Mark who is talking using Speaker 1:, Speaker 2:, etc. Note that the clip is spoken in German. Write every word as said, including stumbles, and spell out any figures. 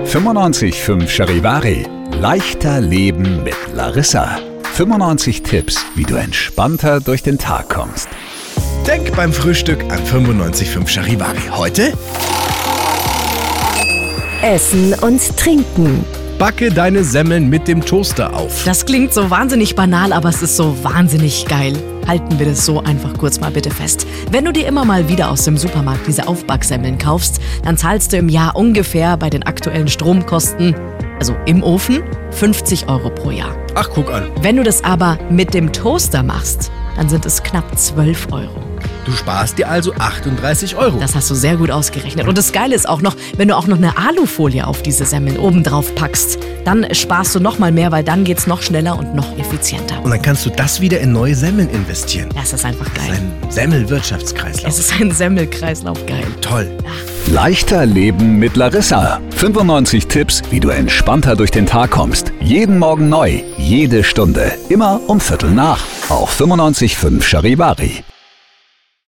Speaker 1: fünfundneunzig Komma fünf Charivari. Leichter Leben mit Larissa. fünfundneunzig Tipps, wie du entspannter durch den Tag kommst.
Speaker 2: Denk beim Frühstück an fünfundneunzig Komma fünf Charivari. Heute
Speaker 3: Essen und Trinken.
Speaker 2: backe deine Semmeln mit dem Toaster auf.
Speaker 4: Das klingt so wahnsinnig banal, aber es ist so wahnsinnig geil. Halten wir das so einfach kurz mal bitte fest. Wenn du dir immer mal wieder aus dem Supermarkt diese Aufbacksemmeln kaufst, dann zahlst du im Jahr ungefähr bei den aktuellen Stromkosten, also im Ofen, fünfzig Euro pro Jahr.
Speaker 2: Ach, guck an.
Speaker 4: Wenn du das aber mit dem Toaster machst, dann sind es knapp zwölf Euro.
Speaker 2: Du sparst dir also achtunddreißig Euro.
Speaker 4: Das hast du sehr gut ausgerechnet. Und das Geile ist auch noch, wenn du auch noch eine Alufolie auf diese Semmeln oben drauf packst, dann sparst du noch mal mehr, weil dann geht's noch schneller und noch effizienter.
Speaker 2: Und dann kannst du das wieder in neue Semmeln investieren.
Speaker 4: Das ist einfach
Speaker 2: Das ist
Speaker 4: geil.
Speaker 2: ein Semmelwirtschaftskreislauf.
Speaker 4: Es ist ein Semmelkreislauf, geil.
Speaker 2: Toll.
Speaker 1: Leichter Leben mit Larissa. fünfundneunzig Tipps, wie du entspannter durch den Tag kommst. Jeden Morgen neu, jede Stunde. Immer um Viertel nach. Auf fünfundneunzig Komma fünf Charivari.